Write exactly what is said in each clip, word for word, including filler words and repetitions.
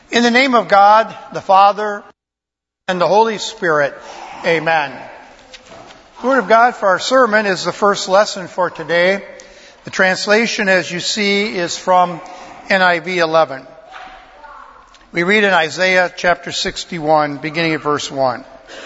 In the name of God, the Father, and the Holy Spirit, amen. The Word of God for our sermon is the first lesson for today. The translation, as you see, is from N I V eleven. We read in Isaiah chapter sixty-one, beginning at verse one.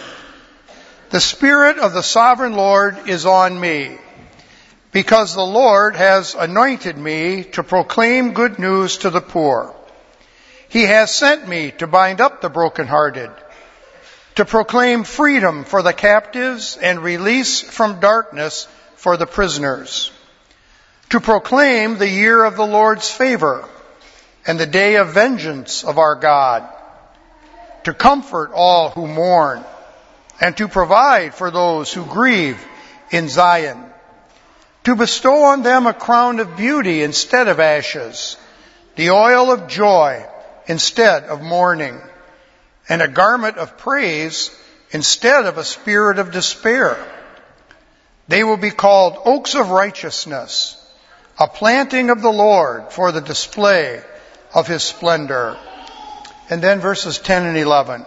The Spirit of the Sovereign Lord is on me, because the Lord has anointed me to proclaim good news to the poor. He has sent me to bind up the brokenhearted, to proclaim freedom for the captives and release from darkness for the prisoners, to proclaim the year of the Lord's favor and the day of vengeance of our God, to comfort all who mourn, and to provide for those who grieve in Zion, to bestow on them a crown of beauty instead of ashes, the oil of joy instead of mourning, and a garment of praise instead of a spirit of despair. They will be called oaks of righteousness, a planting of the Lord for the display of His splendor. And then verses ten and eleven.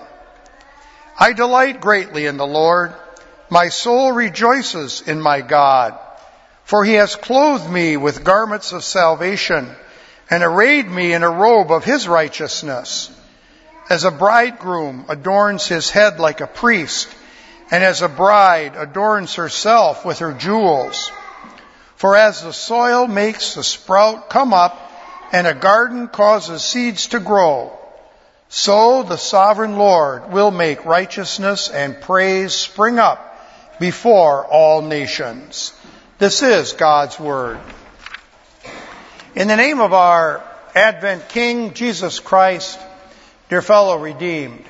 I delight greatly in the Lord. My soul rejoices in my God, for He has clothed me with garments of salvation and arrayed me in a robe of His righteousness. As a bridegroom adorns his head like a priest, and as a bride adorns herself with her jewels. For as the soil makes the sprout come up, and a garden causes seeds to grow, so the sovereign Lord will make righteousness and praise spring up before all nations. This is God's Word. In the name of our Advent King, Jesus Christ, dear fellow redeemed,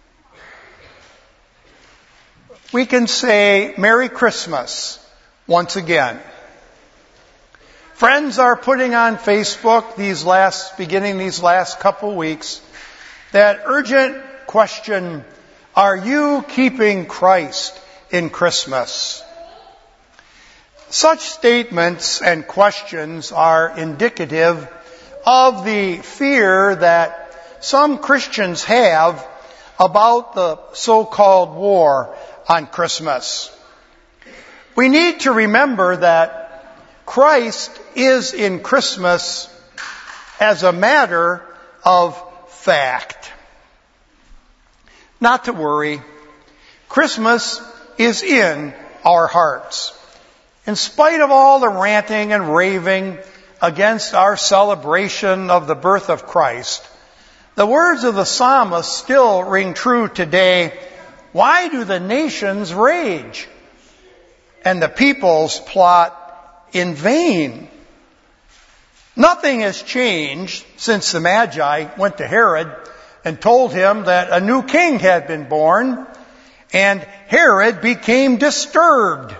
we can say Merry Christmas once again. Friends are putting on Facebook these last, beginning these last couple weeks, that urgent question, are you keeping Christ in Christmas? Such statements and questions are indicative of the fear that some Christians have about the so-called war on Christmas. We need to remember that Christ is in Christmas as a matter of fact. Not to worry, Christmas is in our hearts. In spite of all the ranting and raving against our celebration of the birth of Christ, the words of the psalmist still ring true today. Why do the nations rage and the peoples plot in vain? Nothing has changed since the Magi went to Herod and told him that a new king had been born, and Herod became disturbed.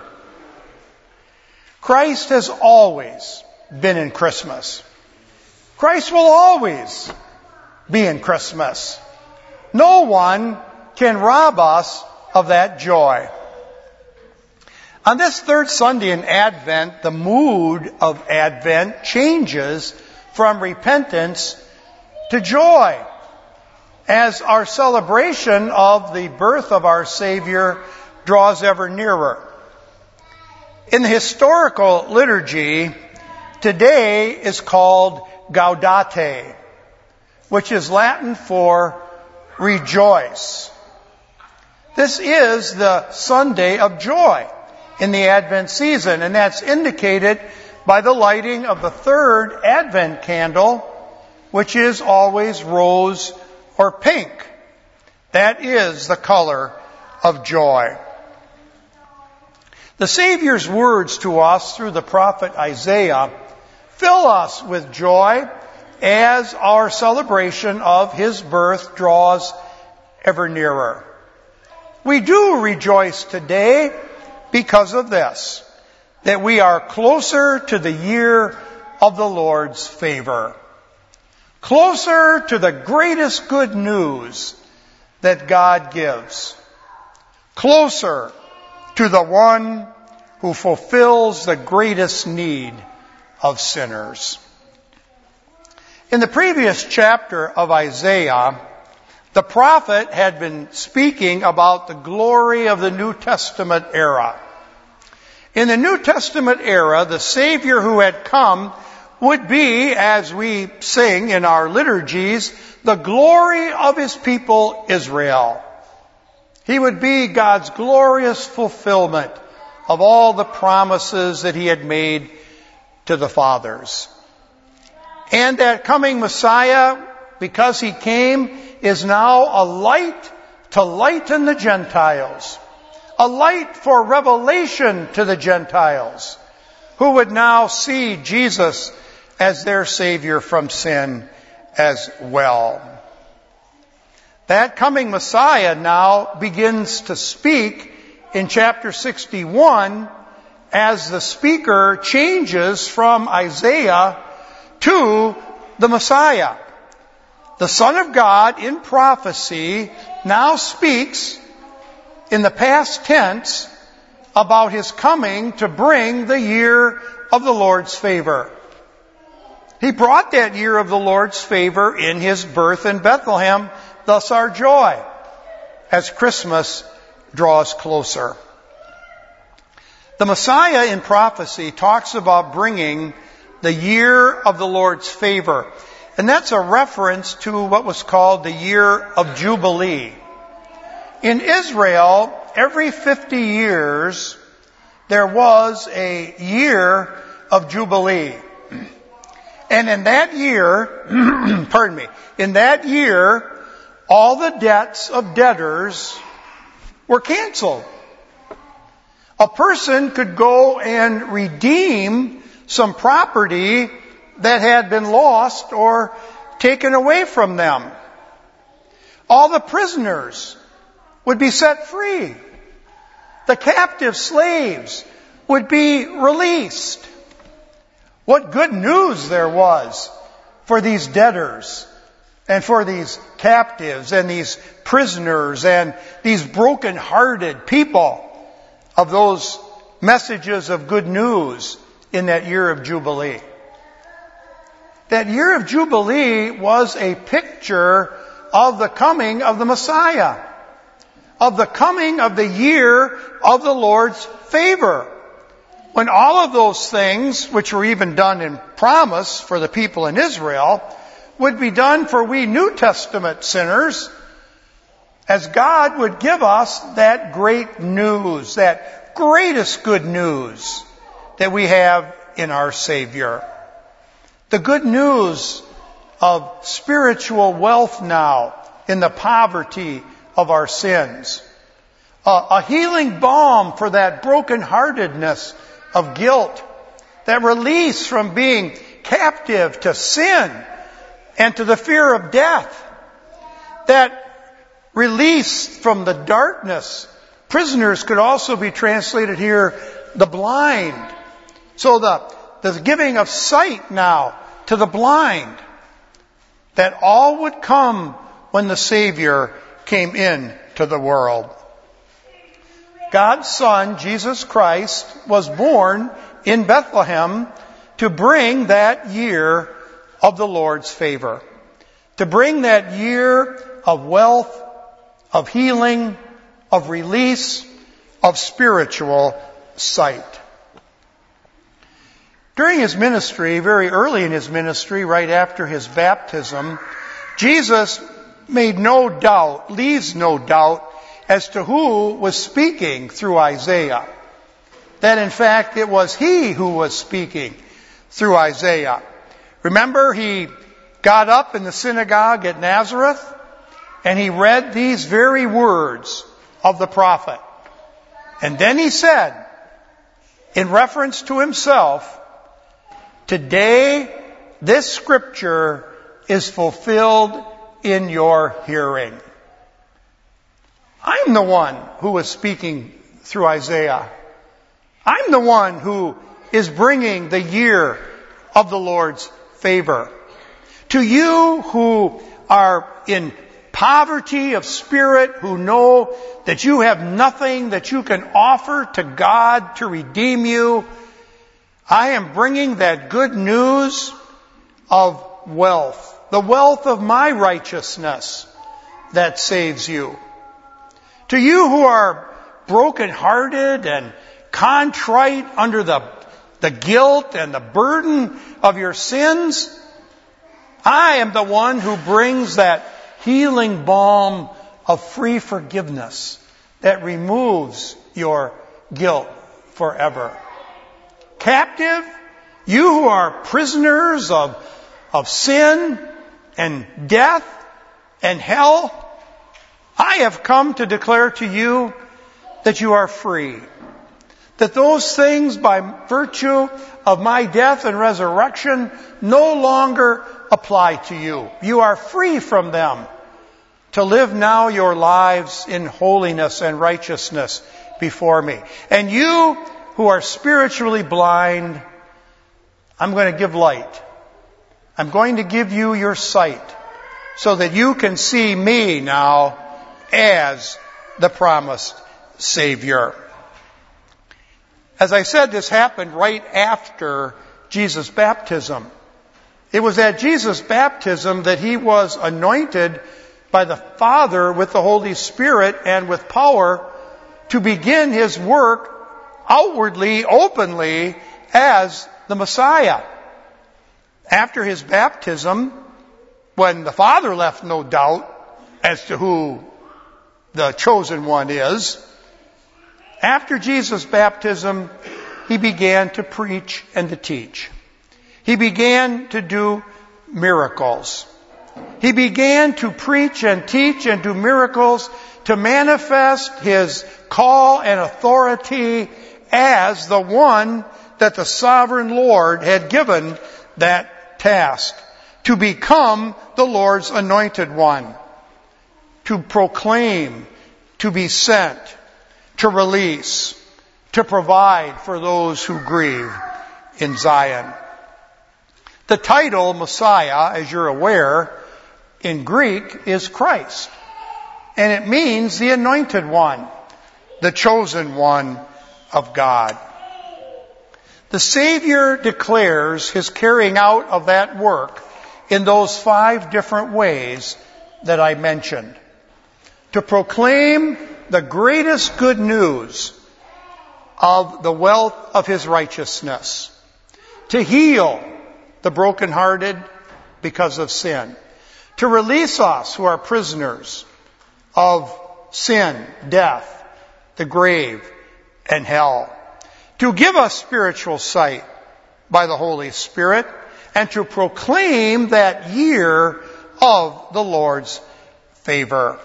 Christ has always been in Christmas. Christ will always be in Christmas. No one can rob us of that joy. On this third Sunday in Advent, the mood of Advent changes from repentance to joy as our celebration of the birth of our Savior draws ever nearer. In the historical liturgy, today is called Gaudete, which is Latin for rejoice. This is the Sunday of joy in the Advent season, and that's indicated by the lighting of the third Advent candle, which is always rose or pink. That is the color of joy. The Savior's words to us through the prophet Isaiah fill us with joy as our celebration of His birth draws ever nearer. We do rejoice today because of this, that we are closer to the year of the Lord's favor, closer to the greatest good news that God gives, closer to the one who fulfills the greatest need of sinners. In the previous chapter of Isaiah, the prophet had been speaking about the glory of the New Testament era. In the New Testament era, the Savior who had come would be, as we sing in our liturgies, the glory of His people Israel. He would be God's glorious fulfillment of all the promises that He had made to the fathers. And that coming Messiah, because He came, is now a light to lighten the Gentiles. A light for revelation to the Gentiles, who would now see Jesus as their Savior from sin as well. That coming Messiah now begins to speak in chapter sixty-one as the speaker changes from Isaiah to the Messiah. The Son of God in prophecy now speaks in the past tense about His coming to bring the year of the Lord's favor. He brought that year of the Lord's favor in His birth in Bethlehem, thus our joy, as Christmas draws closer. The Messiah in prophecy talks about bringing the year of the Lord's favor. And that's a reference to what was called the year of Jubilee. In Israel, every fifty years, there was a year of Jubilee. And in that year, pardon me, in that year, all the debts of debtors were canceled. A person could go and redeem some property that had been lost or taken away from them. All the prisoners would be set free. The captive slaves would be released. What good news there was for these debtors and for these captives and these prisoners and these broken-hearted people of those messages of good news in that year of Jubilee. That year of Jubilee was a picture of the coming of the Messiah, of the coming of the year of the Lord's favor, when all of those things, which were even done in promise for the people in Israel, would be done for we New Testament sinners, as God would give us that great news, that greatest good news that we have in our Savior. The good news of spiritual wealth now in the poverty of our sins. A, a healing balm for that brokenheartedness of guilt. That release from being captive to sin and to the fear of death. That release from the darkness. Prisoners could also be translated here, the blind. So the, the giving of sight now to the blind. That all would come when the Savior came in to the world. God's Son, Jesus Christ, was born in Bethlehem to bring that year of the Lord's favor. To bring that year of wealth, of healing, of release, of spiritual sight. During His ministry, very early in His ministry, right after His baptism, Jesus made no doubt, leaves no doubt, as to who was speaking through Isaiah. That in fact it was He who was speaking through Isaiah. Remember, He got up in the synagogue at Nazareth and He read these very words of the prophet. And then He said, in reference to Himself, "Today this scripture is fulfilled in your hearing." I'm the one who was speaking through Isaiah. I'm the one who is bringing the year of the Lord's favor. To you who are in poverty of spirit, who know that you have nothing that you can offer to God to redeem you, I am bringing that good news of wealth, the wealth of my righteousness that saves you. To you who are brokenhearted and contrite under the, the guilt and the burden of your sins, I am the one who brings that healing balm of free forgiveness that removes your guilt forever. Captive, you who are prisoners of, of sin and death and hell, I have come to declare to you that you are free. That those things by virtue of my death and resurrection no longer apply to you. You are free from them to live now your lives in holiness and righteousness before me. And you who are spiritually blind, I'm going to give light. I'm going to give you your sight so that you can see me now as the promised Savior. As I said, this happened right after Jesus' baptism. It was at Jesus' baptism that he was anointed by the Father with the Holy Spirit and with power to begin his work outwardly, openly, as the Messiah. After his baptism, when the Father left no doubt as to who the chosen one is, after Jesus' baptism, he began to preach and to teach. He began to do miracles. He began to preach and teach and do miracles to manifest his call and authority as the one that the sovereign Lord had given that task, to become the Lord's anointed one, to proclaim, to be sent, to release, to provide for those who grieve in Zion. The title Messiah, as you're aware, in Greek is Christ. And it means the anointed one, the chosen one of God. The Savior declares his carrying out of that work in those five different ways that I mentioned. To proclaim the greatest good news of the wealth of his righteousness. To heal the brokenhearted because of sin. To release us who are prisoners of sin, death, the grave, and hell. To give us spiritual sight by the Holy Spirit, and to proclaim that year of the Lord's favor.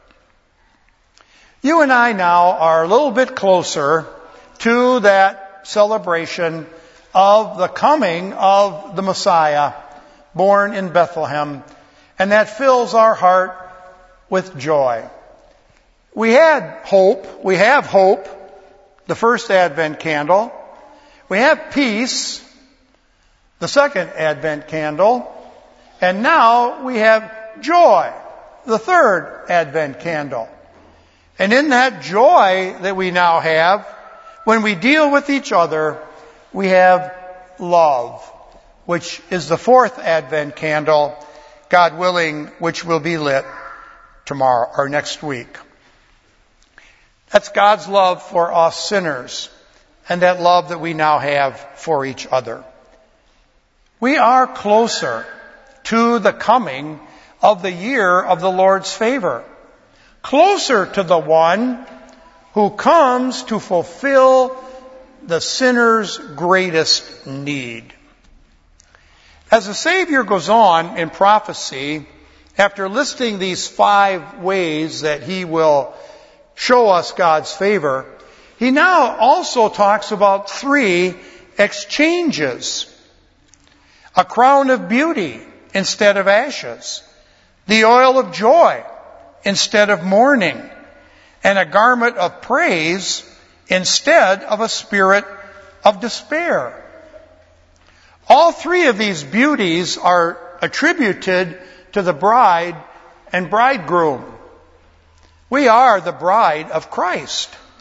You and I now are a little bit closer to that celebration of the coming of the Messiah, born in Bethlehem, and that fills our heart with joy. We had hope, we have hope, the first Advent candle. We have peace, the second Advent candle. And now we have joy, the third Advent candle. And in that joy that we now have, when we deal with each other, we have love, which is the fourth Advent candle, God willing, which will be lit tomorrow or next week. That's God's love for us sinners, and that love that we now have for each other. We are closer to the coming of the year of the Lord's favor, closer to the one who comes to fulfill the sinner's greatest need. As the Savior goes on in prophecy, after listing these five ways that he will show us God's favor, he now also talks about three exchanges. A crown of beauty instead of ashes, the oil of joy instead of mourning, and a garment of praise instead of a spirit of despair. All three of these beauties are attributed to the bride and bridegroom. We are the bride of Christ.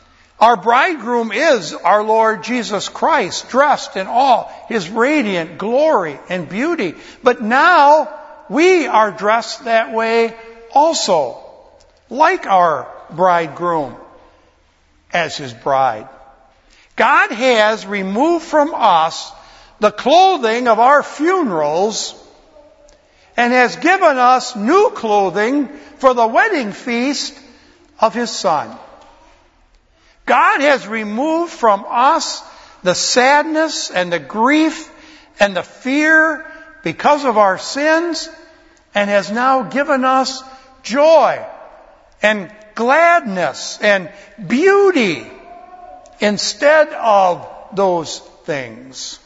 Our bridegroom is our Lord Jesus Christ, dressed in all His radiant glory and beauty. But now we are dressed that way also, like our bridegroom as His bride. God has removed from us the clothing of our funerals and has given us new clothing for the wedding feast of His Son. God has removed from us the sadness and the grief and the fear because of our sins and has now given us joy and gladness and beauty instead of those things.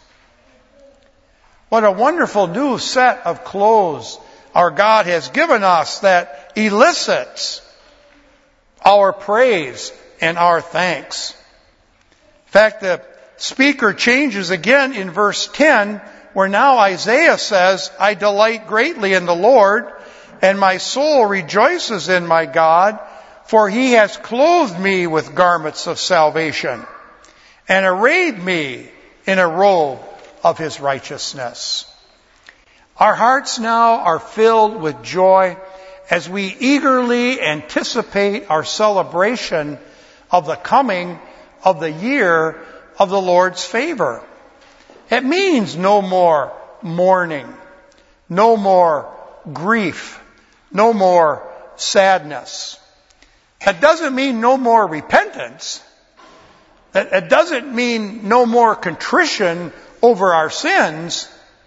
What a wonderful new set of clothes our God has given us that elicits our praise and our thanks. In fact, the speaker changes again in verse ten, where now Isaiah says, I delight greatly in the Lord, and my soul rejoices in my God, for He has clothed me with garments of salvation, and arrayed me in a robe of His righteousness. Our hearts now are filled with joy as we eagerly anticipate our celebration of the coming of the year of the Lord's favor. It means no more mourning, no more grief, no more sadness. It doesn't mean no more repentance. It doesn't mean no more contrition over our sins.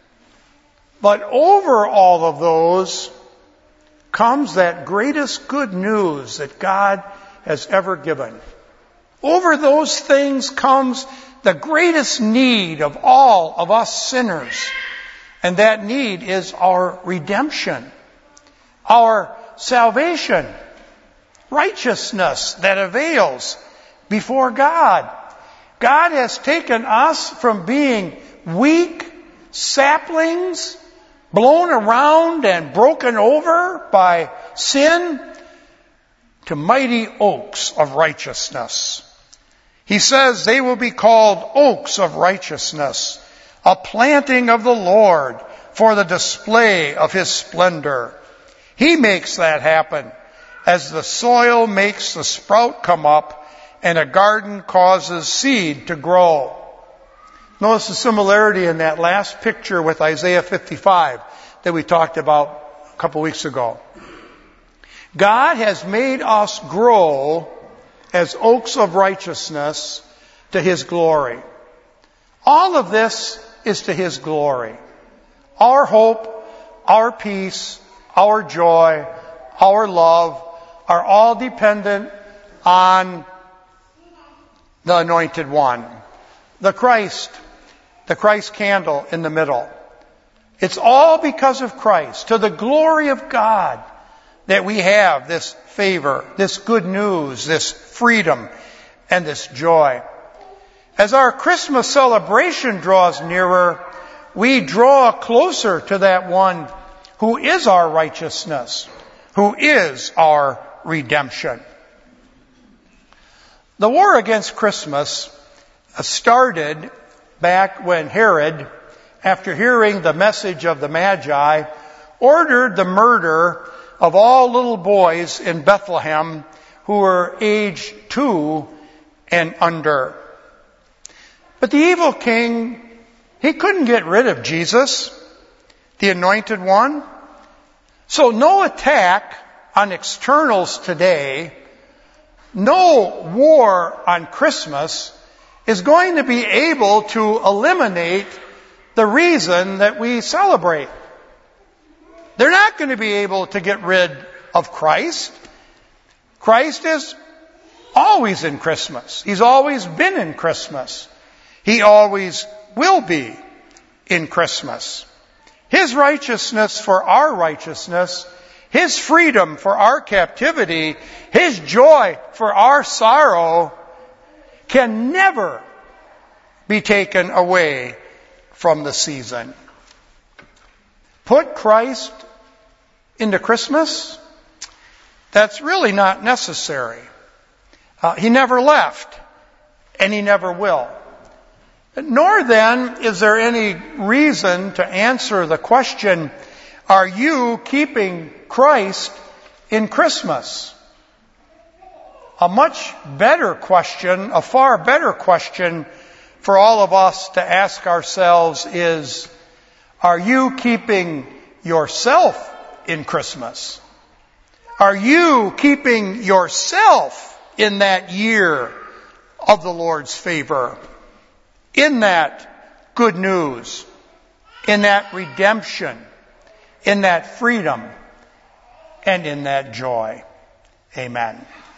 But over all of those comes that greatest good news that God has ever given. Over those things comes the greatest need of all of us sinners. And that need is our redemption, our salvation, righteousness that avails before God. God has taken us from being weak saplings, blown around and broken over by sin, to mighty oaks of righteousness. He says they will be called oaks of righteousness, a planting of the Lord for the display of His splendor. He makes that happen as the soil makes the sprout come up and a garden causes seed to grow. Notice the similarity in that last picture with Isaiah fifty-five that we talked about a couple weeks ago. God has made us grow as oaks of righteousness to His glory. All of this is to His glory. Our hope, our peace, our joy, our love are all dependent on the Anointed One, the Christ, the Christ candle in the middle. It's all because of Christ, to the glory of God, that we have this favor, this good news, this freedom, and this joy. As our Christmas celebration draws nearer, we draw closer to that one who is our righteousness, who is our redemption. The war against Christmas started back when Herod, after hearing the message of the Magi, ordered the murder of all little boys in Bethlehem who were age two and under. But the evil king, he couldn't get rid of Jesus, the Anointed One. So no attack on externals today, no war on Christmas is going to be able to eliminate the reason that we celebrate. They're not going to be able to get rid of Christ. Christ is always in Christmas. He's always been in Christmas. He always will be in Christmas. His righteousness for our righteousness, His freedom for our captivity, His joy for our sorrow can never be taken away from the season. Put Christ into Christmas? That's really not necessary. Uh, he never left. and He never will. Nor then is there any reason to answer the question, are you keeping Christ in Christmas? A much better question, a far better question for all of us to ask ourselves is, are you keeping yourself in Christmas? Are you keeping yourself in that year of the Lord's favor? In that good news? In that redemption? In that freedom? And in that joy? Amen.